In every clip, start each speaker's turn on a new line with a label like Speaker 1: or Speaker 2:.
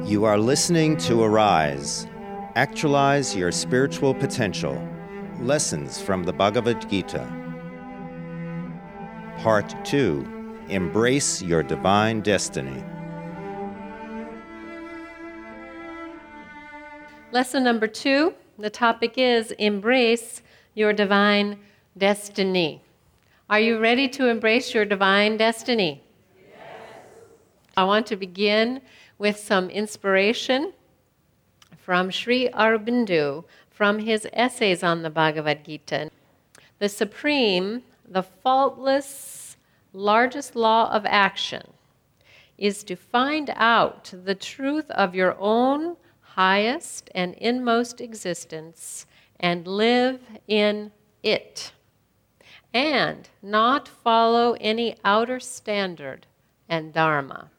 Speaker 1: You are listening to Arise, Actualize Your Spiritual Potential, Lessons from the Bhagavad Gita. Part 2, Embrace Your Divine Destiny.
Speaker 2: Lesson number 2, the topic is Embrace Your Divine Destiny. Are you ready to embrace your divine destiny? Yes. I want to begin with some inspiration from Sri Aurobindo from his essays on the Bhagavad Gita. The supreme, the faultless, largest law of action is to find out the truth of your own highest and inmost existence and live in it, and not follow any outer standard and dharma.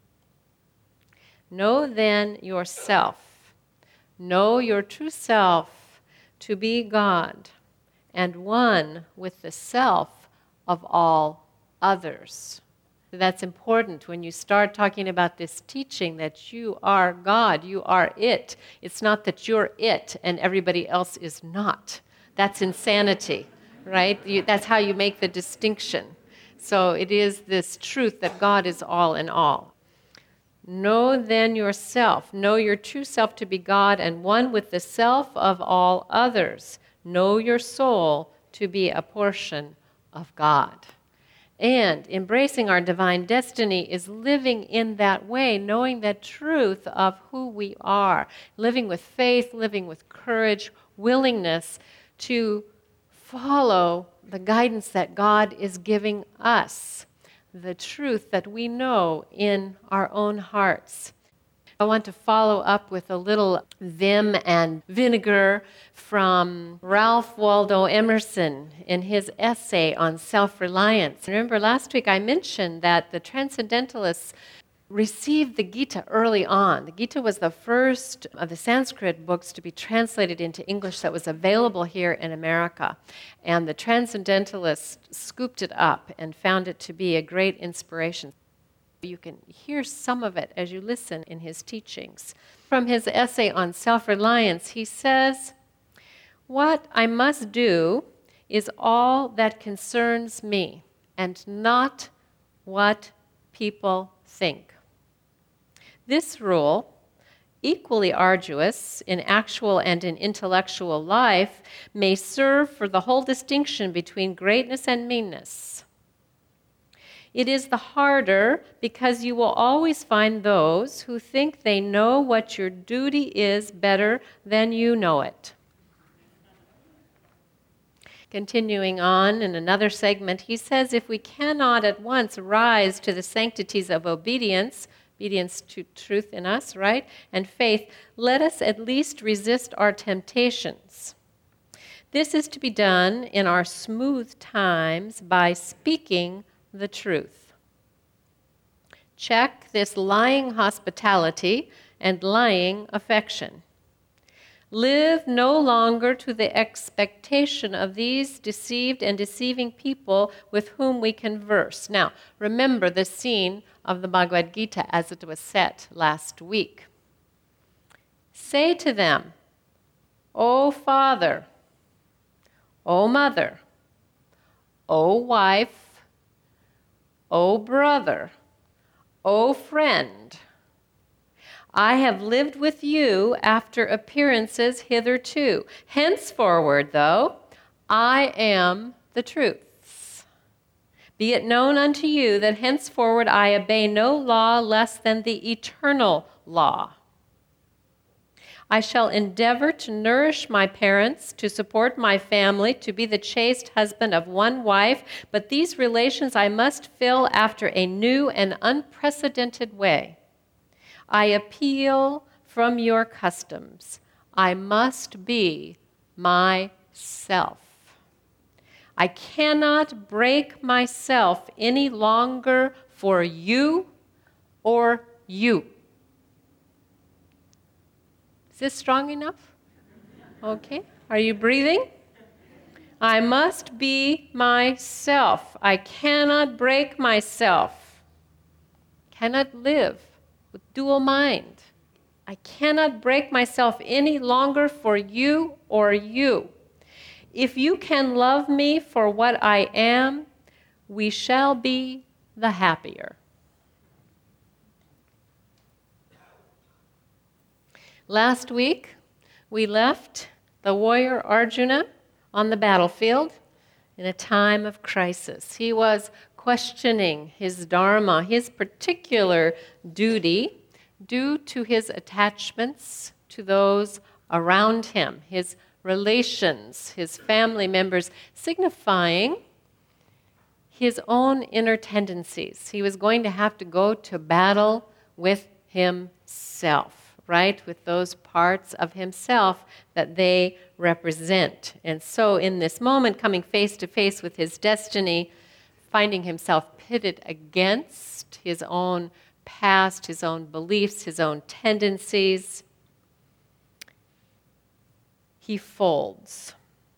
Speaker 2: Know then yourself, know your true self to be God and one with the self of all others. That's important when you start talking about this teaching that you are God, you are it. It's not that you're it and everybody else is not. That's insanity, right? That's how you make the distinction. So it is this truth that God is all in all. Know then yourself, know your true self to be God and one with the self of all others. Know your soul to be a portion of God. And embracing our divine destiny is living in that way, knowing that truth of who we are, living with faith, living with courage, willingness to follow the guidance that God is giving us, the truth that we know in our own hearts. I want to follow up with a little vim and vinegar from Ralph Waldo Emerson in his essay on self-reliance. Remember last week I mentioned that the Transcendentalists received the Gita early on. The Gita was the first of the Sanskrit books to be translated into English that was available here in America. And the Transcendentalists scooped it up and found it to be a great inspiration. You can hear some of it as you listen in his teachings. From his essay on self-reliance, he says, "What I must do is all that concerns me, and not what people think." This rule, equally arduous in actual and in intellectual life, may serve for the whole distinction between greatness and meanness. It is the harder because you will always find those who think they know what your duty is better than you know it. Continuing on in another segment, he says, if we cannot at once rise to the sanctities of obedience to truth in us, right, and faith, let us at least resist our temptations. This is to be done in our smooth times by speaking the truth. Check this lying hospitality and lying affection. Live no longer to the expectation of these deceived and deceiving people with whom we converse. Now, remember the scene of the Bhagavad Gita as it was set last week. Say to them, O father, O mother, O wife, O brother, O friend, I have lived with you after appearances hitherto. Henceforward, though, I am the truth. Be it known unto you that henceforward I obey no law less than the eternal law. I shall endeavor to nourish my parents, to support my family, to be the chaste husband of one wife, but these relations I must fill after a new and unprecedented way. I appeal from your customs. I must be myself. I cannot break myself any longer for you or you. Is this strong enough? Okay. Are you breathing? I must be myself. I cannot break myself. Cannot live with dual mind. I cannot break myself any longer for you or you. If you can love me for what I am, we shall be the happier. Last week, we left the warrior Arjuna on the battlefield in a time of crisis. He was questioning his dharma, his particular duty, due to his attachments to those around him, his relations, his family members, signifying his own inner tendencies. He was going to have to go to battle with himself, right? With those parts of himself that they represent. And so in this moment, coming face to face with his destiny, finding himself pitted against his own past, his own beliefs, his own tendencies, he folds.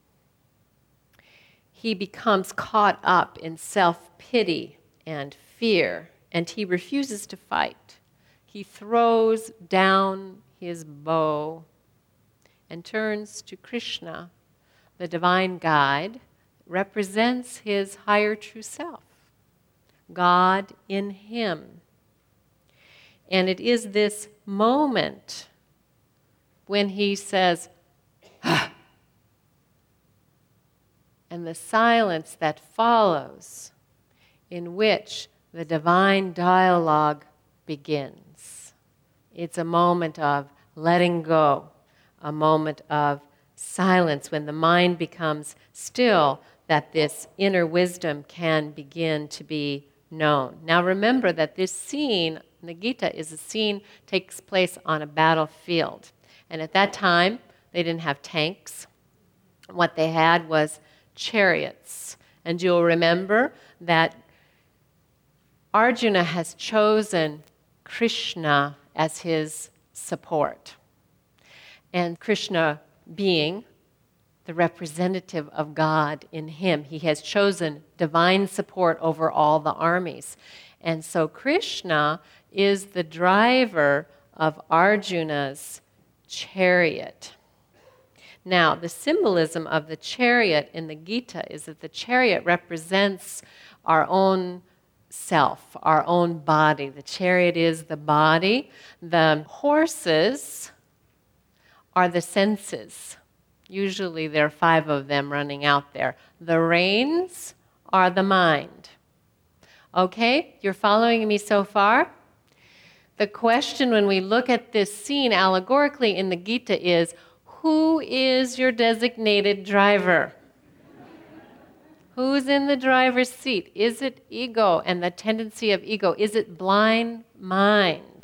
Speaker 2: He becomes caught up in self-pity and fear, and he refuses to fight. He throws down his bow and turns to Krishna, the divine guide, represents his higher true self, God in him. And it is this moment when he says, "Ah," and the silence that follows, in which the divine dialogue begins. It's a moment of letting go, a moment of silence when the mind becomes still, that this inner wisdom can begin to be known. Now remember that this scene in the Gita is a scene takes place on a battlefield. And at that time, they didn't have tanks. What they had was chariots. And you'll remember that Arjuna has chosen Krishna as his support. And Krishna being the representative of God in him, he has chosen divine support over all the armies. And so Krishna is the driver of Arjuna's chariot. Now, the symbolism of the chariot in the Gita is that the chariot represents our own self, our own body. The chariot is the body. The horses are the senses. Usually there are 5 of them running out there. The reins are the mind. Okay, you're following me so far? The question when we look at this scene allegorically in the Gita is, who is your designated driver? Who's in the driver's seat? Is it ego and the tendency of ego? Is it blind mind?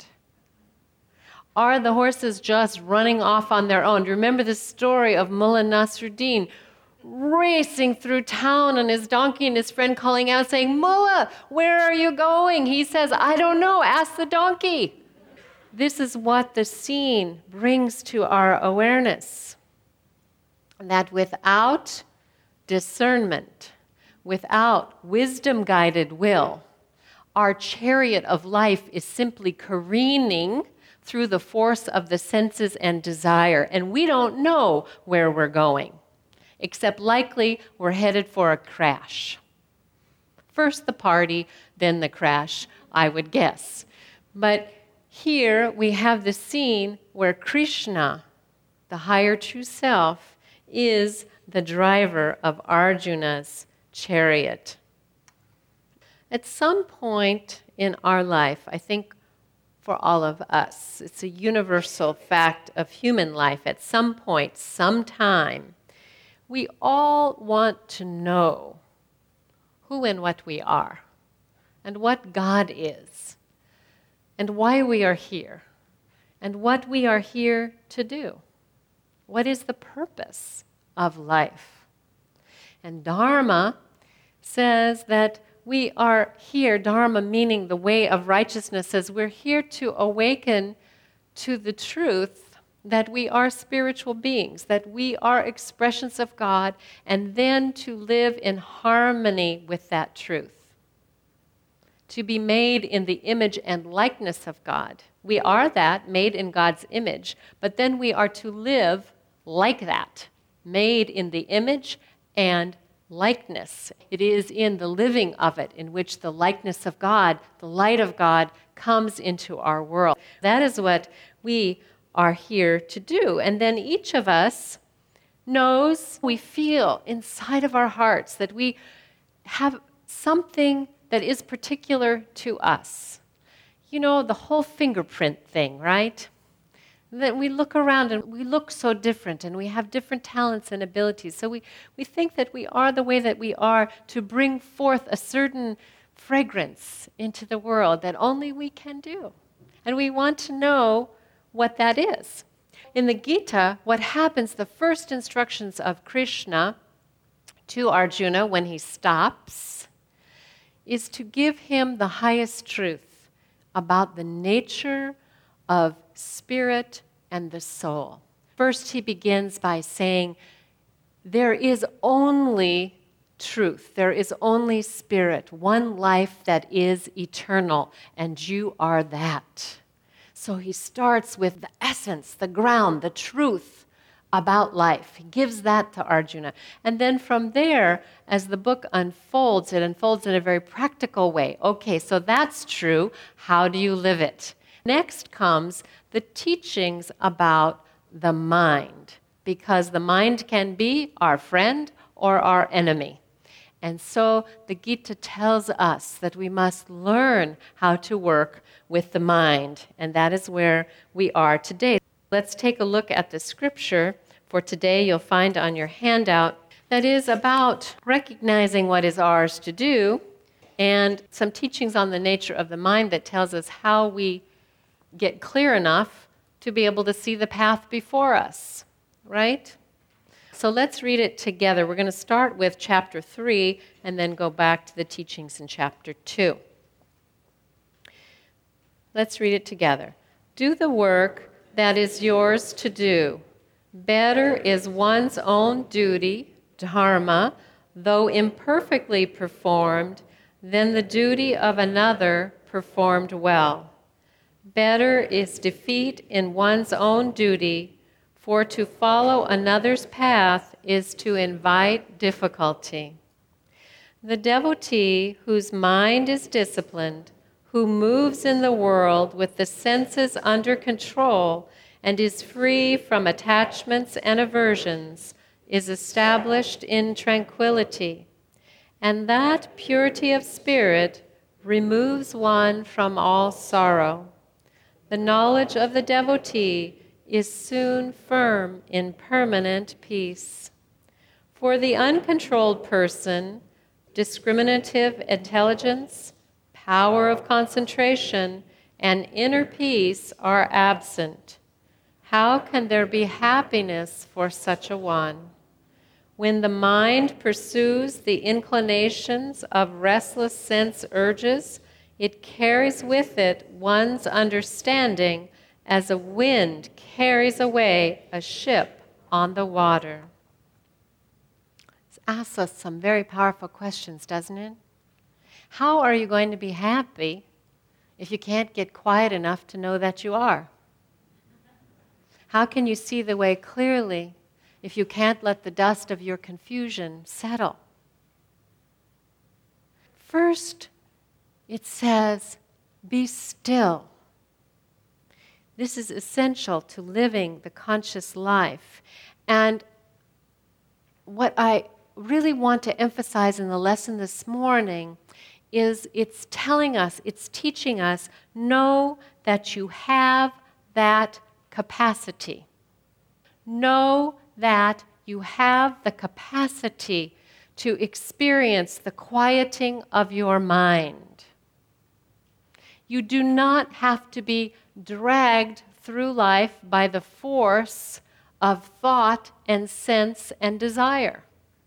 Speaker 2: Are the horses just running off on their own? Do you remember the story of Mullah Nasruddin racing through town on his donkey and his friend calling out saying, "Mullah, where are you going?" He says, "I don't know, ask the donkey." This is what the scene brings to our awareness, that without discernment, without wisdom-guided will, our chariot of life is simply careening through the force of the senses and desire, and we don't know where we're going, except likely we're headed for a crash. First the party, then the crash, I would guess. But here we have the scene where Krishna, the higher true self, is the driver of Arjuna's chariot. At some point in our life, I think for all of us, it's a universal fact of human life, at some point, sometime, we all want to know who and what we are, and what God is, and why we are here, and what we are here to do. What is the purpose of life? And Dharma says that we are here, Dharma meaning the way of righteousness, says we're here to awaken to the truth that we are spiritual beings, that we are expressions of God, and then to live in harmony with that truth. To be made in the image and likeness of God, We are that, made in God's image, but then we are to live like that, made in the image and likeness. It is in the living of it in which the likeness of God, the light of God, comes into our world. That is what we are here to do. And then each of us knows, we feel inside of our hearts that we have something that is particular to us. You know, the whole fingerprint thing, right? That we look around and we look so different and we have different talents and abilities. So we think that we are the way that we are to bring forth a certain fragrance into the world that only we can do. And we want to know what that is. In the Gita, what happens, the first instructions of Krishna to Arjuna when he stops is to give him the highest truth about the nature of spirit and the soul. First, he begins by saying, there is only truth, there is only spirit, one life that is eternal, and you are that. So he starts with the essence, the ground, the truth about life. He gives that to Arjuna. And then from there, as the book unfolds, it unfolds in a very practical way. Okay, so that's true. How do you live it? Next comes the teachings about the mind, because the mind can be our friend or our enemy. And so the Gita tells us that we must learn how to work with the mind, and that is where we are today. Let's take a look at the scripture for today. You'll find on your handout that is about recognizing what is ours to do, and some teachings on the nature of the mind that tells us how we get clear enough to be able to see the path before us, right? So let's read it together. We're going to start with chapter 3 and then go back to the teachings in chapter 2. Let's read it together. Do the work that is yours to do. Better is one's own duty, dharma, though imperfectly performed, than the duty of another performed well. Better is defeat in one's own duty, for to follow another's path is to invite difficulty. The devotee whose mind is disciplined, who moves in the world with the senses under control and is free from attachments and aversions, is established in tranquility. And that purity of spirit removes one from all sorrow. The knowledge of the devotee is soon firm in permanent peace. For the uncontrolled person, discriminative intelligence, power of concentration, and inner peace are absent. How can there be happiness for such a one? When the mind pursues the inclinations of restless sense urges, it carries with it one's understanding as a wind carries away a ship on the water. This asks us some very powerful questions, doesn't it? How are you going to be happy if you can't get quiet enough to know that you are? How can you see the way clearly if you can't let the dust of your confusion settle? First, it says, be still. This is essential to living the conscious life. And what I really want to emphasize in the lesson this morning is it's telling us, it's teaching us, know that you have that capacity. Know that you have the capacity to experience the quieting of your mind. You do not have to be dragged through life by the force of thought and sense and desire.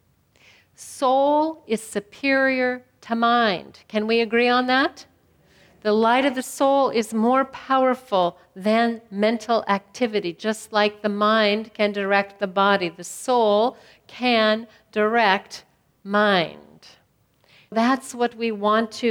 Speaker 2: Soul is superior to mind. Can we agree on that? The light of the soul is more powerful than mental activity. Just like the mind can direct the body, the soul can direct mind. That's what we want to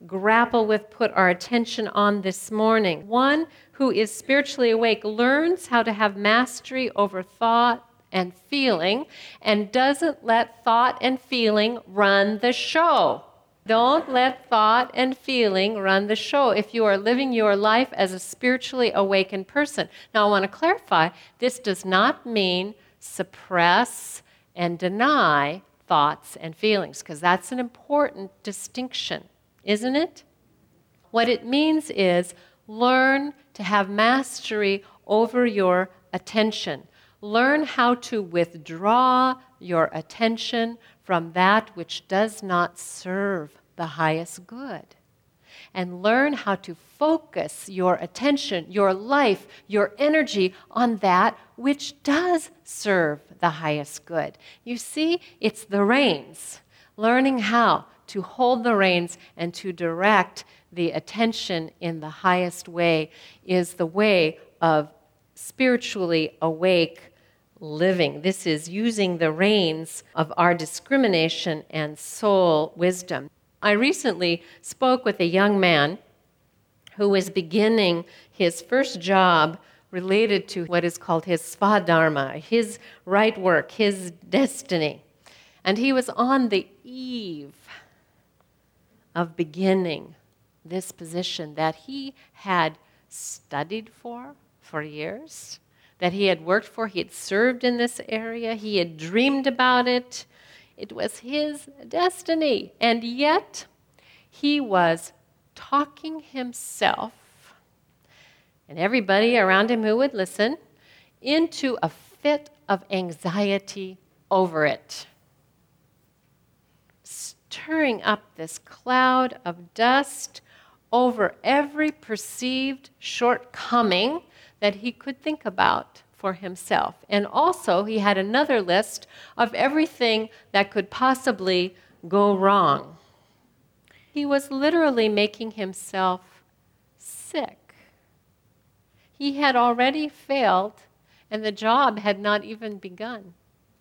Speaker 2: grapple with, put our attention on this morning. One who is spiritually awake learns how to have mastery over thought and feeling and doesn't let thought and feeling run the show. Don't let thought and feeling run the show if you are living your life as a spiritually awakened person. Now, I want to clarify, this does not mean suppress and deny thoughts and feelings, because that's an important distinction, isn't it? What it means is learn to have mastery over your attention. Learn how to withdraw your attention from that which does not serve the highest good. And learn how to focus your attention, your life, your energy on that which does serve the highest good. You see, it's the reins. Learning how to hold the reins and to direct the attention in the highest way is the way of spiritually awake living. This is using the reins of our discrimination and soul wisdom. I recently spoke with a young man who was beginning his first job related to what is called his svadharma, his right work, his destiny. And he was on the eve of beginning this position that he had studied for years, that he had worked for. He had served in this area. He had dreamed about it. It was his destiny. And yet, he was talking himself, and everybody around him who would listen, into a fit of anxiety over it, stirring up this cloud of dust over every perceived shortcoming that he could think about for himself. And also, he had another list of everything that could possibly go wrong. He was literally making himself sick. He had already failed, and the job had not even begun.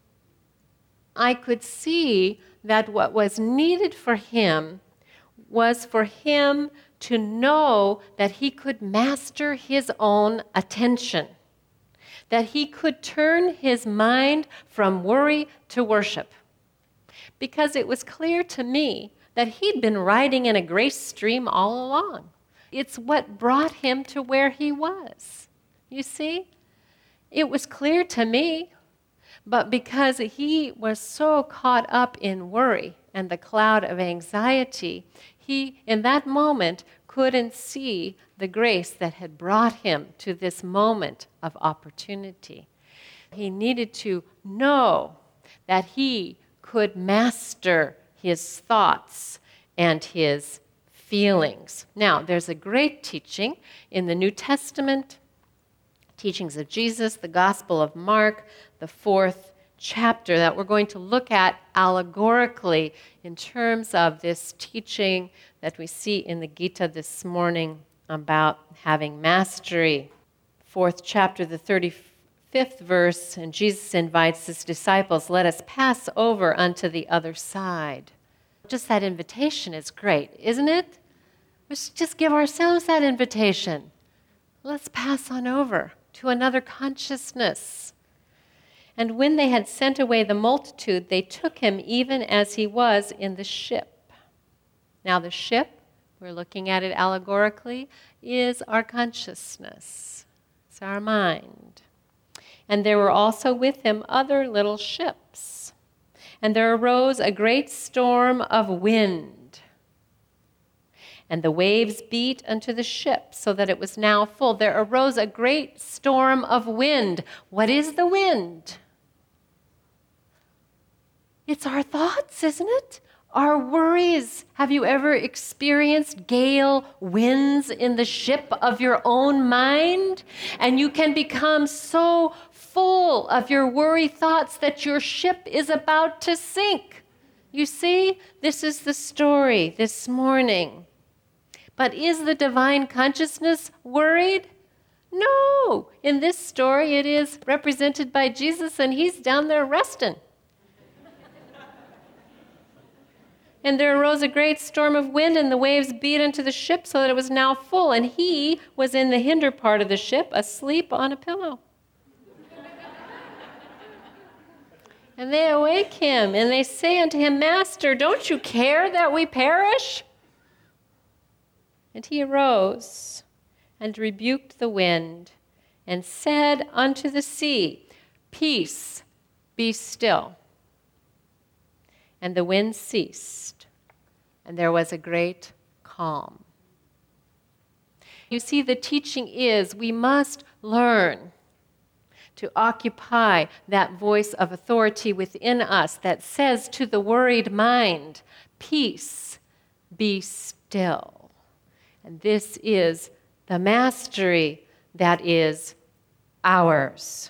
Speaker 2: I could see that what was needed for him was for him to know that he could master his own attention, that he could turn his mind from worry to worship. Because it was clear to me that he'd been riding in a grace stream all along. It's what brought him to where he was. You see? It was clear to me, but because he was so caught up in worry and the cloud of anxiety, he, in that moment, couldn't see the grace that had brought him to this moment of opportunity. He needed to know that he could master his thoughts and his feelings. Now, there's a great teaching in the New Testament, teachings of Jesus, the Gospel of Mark, the 4th chapter, that we're going to look at allegorically in terms of this teaching that we see in the Gita this morning about having mastery. 4th chapter, the 35th verse, and Jesus invites his disciples, let us pass over unto the other side. Just that invitation is great, isn't it? Let's just give ourselves that invitation. Let's pass on over to another consciousness. And when they had sent away the multitude, they took him even as he was in the ship. Now the ship, we're looking at it allegorically, is our consciousness. It's our mind. And there were also with him other little ships. And there arose a great storm of wind. And the waves beat unto the ship, so that it was now full. There arose a great storm of wind. What is the wind? It's our thoughts, isn't it? Our worries. Have you ever experienced gale winds in the ship of your own mind? And you can become so full of your worry thoughts that your ship is about to sink. You see, this is the story this morning. But is the divine consciousness worried? No. In this story, it is represented by Jesus, and he's down there resting. And there arose a great storm of wind, and the waves beat into the ship so that it was now full. And he was in the hinder part of the ship, asleep on a pillow. And they awake him, and they say unto him, Master, don't you care that we perish? And he arose and rebuked the wind, and said unto the sea, Peace, be still. And the wind ceased, and there was a great calm. You see, the teaching is we must learn to occupy that voice of authority within us that says to the worried mind, Peace, be still. And this is the mastery that is ours.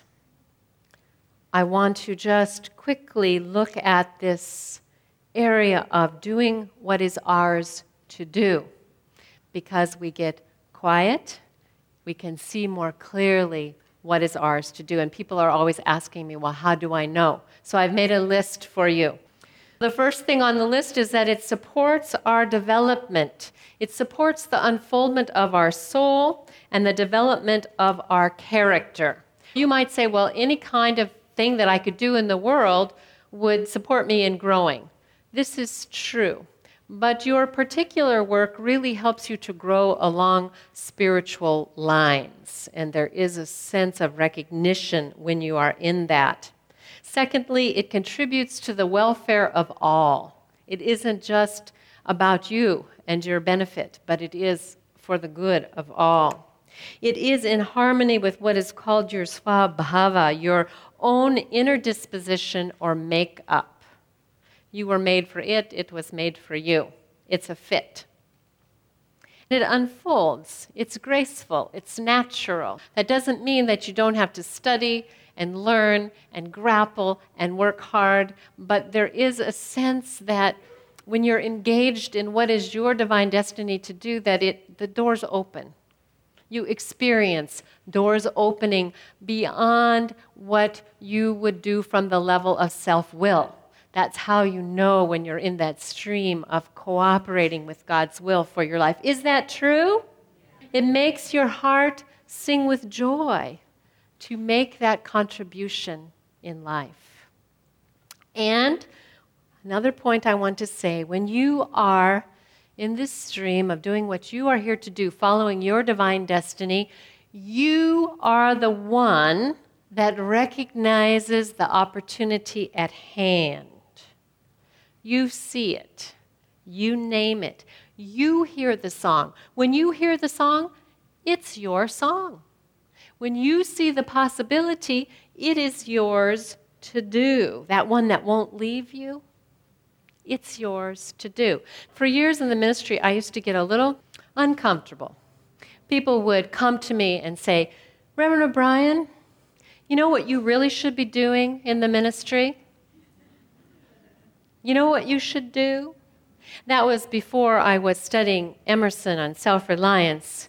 Speaker 2: I want to just quickly look at this area of doing what is ours to do. Because we get quiet, we can see more clearly what is ours to do. And people are always asking me, well, how do I know? So I've made a list for you. The first thing on the list is that it supports our development. It supports the unfoldment of our soul and the development of our character. You might say, well, any kind of thing that I could do in the world would support me in growing. This is true. But your particular work really helps you to grow along spiritual lines. And there is a sense of recognition when you are in that. Secondly, it contributes to the welfare of all. It isn't just about you and your benefit, but it is for the good of all. It is in harmony with what is called your svabhava, your own inner disposition or make-up. You were made for it, it was made for you. It's a fit. It unfolds, it's graceful, it's natural. That doesn't mean that you don't have to study and learn and grapple and work hard, but there is a sense that when you're engaged in what is your divine destiny to do, that the doors open. You experience doors opening beyond what you would do from the level of self-will. That's how you know when you're in that stream of cooperating with God's will for your life. Is that true? It makes your heart sing with joy to make that contribution in life. And another point I want to say, when you are in this stream of doing what you are here to do, following your divine destiny, you are the one that recognizes the opportunity at hand. You see it. You name it. You hear the song. When you hear the song, it's your song. When you see the possibility, it is yours to do. That one that won't leave you, it's yours to do. For years in the ministry, I used to get a little uncomfortable. People would come to me and say, Reverend O'Brien, you know what you really should be doing in the ministry? You know what you should do? That was before I was studying Emerson on self-reliance.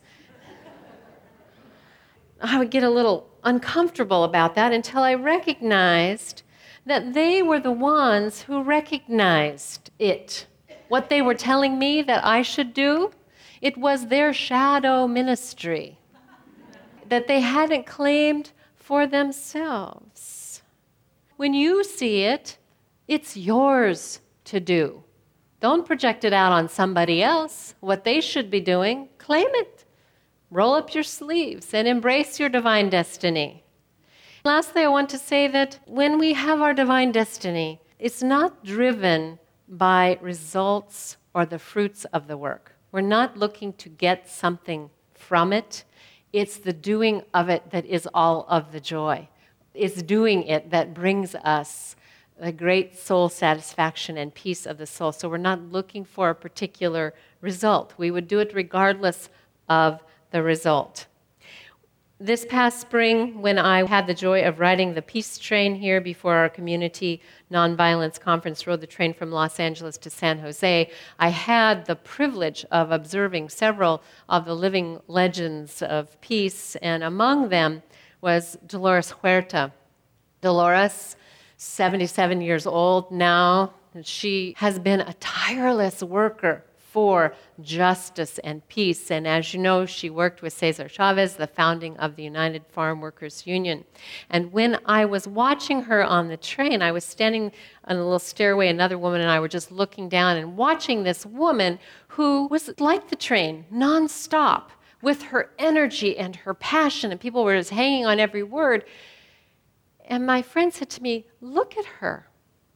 Speaker 2: I would get a little uncomfortable about that until I recognized that they were the ones who recognized it. What they were telling me that I should do, it was their shadow ministry that they hadn't claimed for themselves. When you see it, it's yours to do. Don't project it out on somebody else, what they should be doing. Claim it. Roll up your sleeves and embrace your divine destiny. Lastly, I want to say that when we have our divine destiny, it's not driven by results or the fruits of the work. We're not looking to get something from it. It's the doing of it that is all of the joy. It's doing it that brings us the great soul satisfaction and peace of the soul. So we're not looking for a particular result. We would do it regardless of the result. This past spring, when I had the joy of riding the Peace Train here before our community nonviolence conference, rode the train from Los Angeles to San Jose, I had the privilege of observing several of the living legends of peace, and among them was Dolores Huerta. Dolores, 77 years old now, And she has been a tireless worker for justice and peace. And as you know, she worked with Cesar Chavez, the founding of the United Farm Workers Union. And when I was watching her on the train, I was standing on a little stairway. Another woman and I were just looking down and watching this woman who was like the train, nonstop, with her energy and her passion. And people were just hanging on every word. And my friend said to me, "Look at her.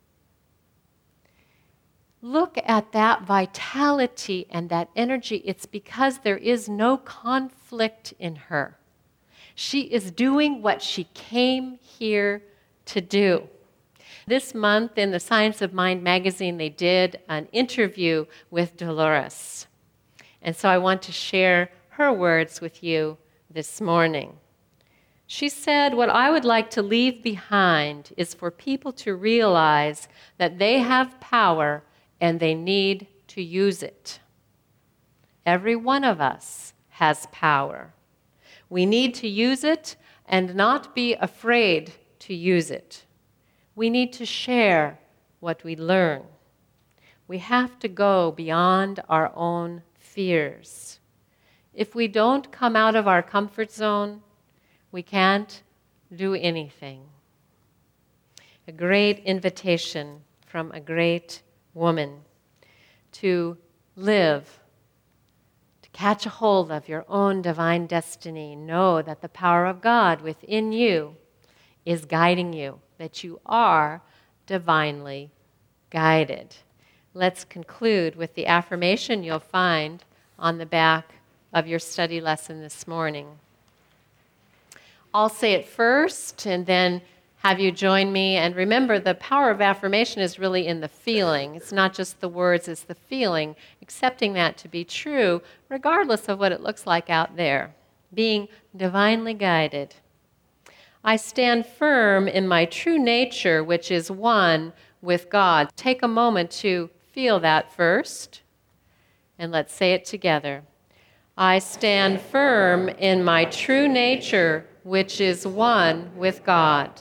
Speaker 2: Look at that vitality and that energy. It's because there is no conflict in her. She is doing what she came here to do." This month in the Science of Mind magazine, they did an interview with Dolores. And so I want to share her words with you this morning. She said, "What I would like to leave behind is for people to realize that they have power and they need to use it. Every one of us has power. We need to use it and not be afraid to use it. We need to share what we learn. We have to go beyond our own fears. If we don't come out of our comfort zone, we can't do anything." A great invitation from a great woman to live, to catch a hold of your own divine destiny. Know that the power of God within you is guiding you, that you are divinely guided. Let's conclude with the affirmation you'll find on the back of your study lesson this morning. I'll say it first and then have you join me. And remember, the power of affirmation is really in the feeling. It's not just the words, it's the feeling, accepting that to be true, regardless of what it looks like out there. Being divinely guided. I stand firm in my true nature, which is one with God. Take a moment to feel that first, and let's say it together. I stand firm in my true nature, which is one with God.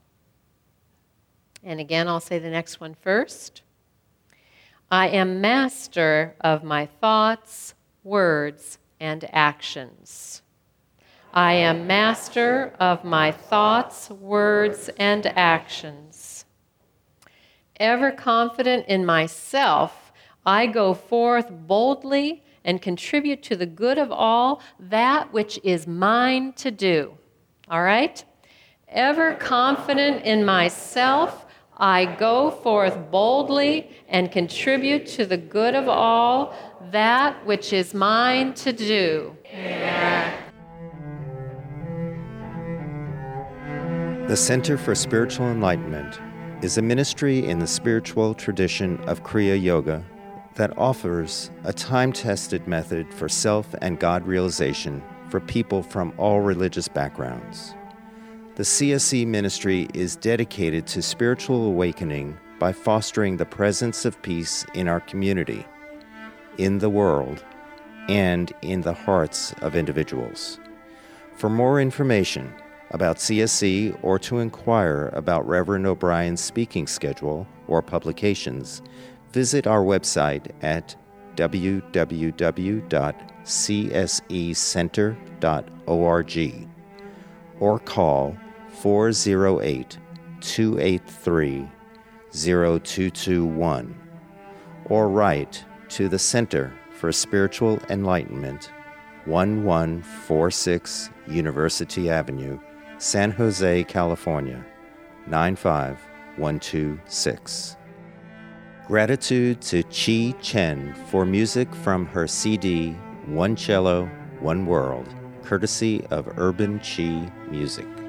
Speaker 2: And again, I'll say the next one first. I am master of my thoughts, words, and actions. I am master of my thoughts, words, and actions. Ever confident in myself, I go forth boldly and contribute to the good of all that which is mine to do. All right? Ever confident in myself, I go forth boldly and contribute to the good of all that which is mine to do. Amen.
Speaker 1: The Center for Spiritual Enlightenment is a ministry in the spiritual tradition of Kriya Yoga that offers a time-tested method for self and God realization for people from all religious backgrounds. The CSE ministry is dedicated to spiritual awakening by fostering the presence of peace in our community, in the world, and in the hearts of individuals. For more information about CSE or to inquire about Reverend O'Brien's speaking schedule or publications, visit our website at www.csecenter.org or call 408-283-0221 or write to the Center for Spiritual Enlightenment, 1146 University Avenue, San Jose, California, 95126. Gratitude to Chi Chen for music from her CD, One Cello, One World, courtesy of Urban Chi Music.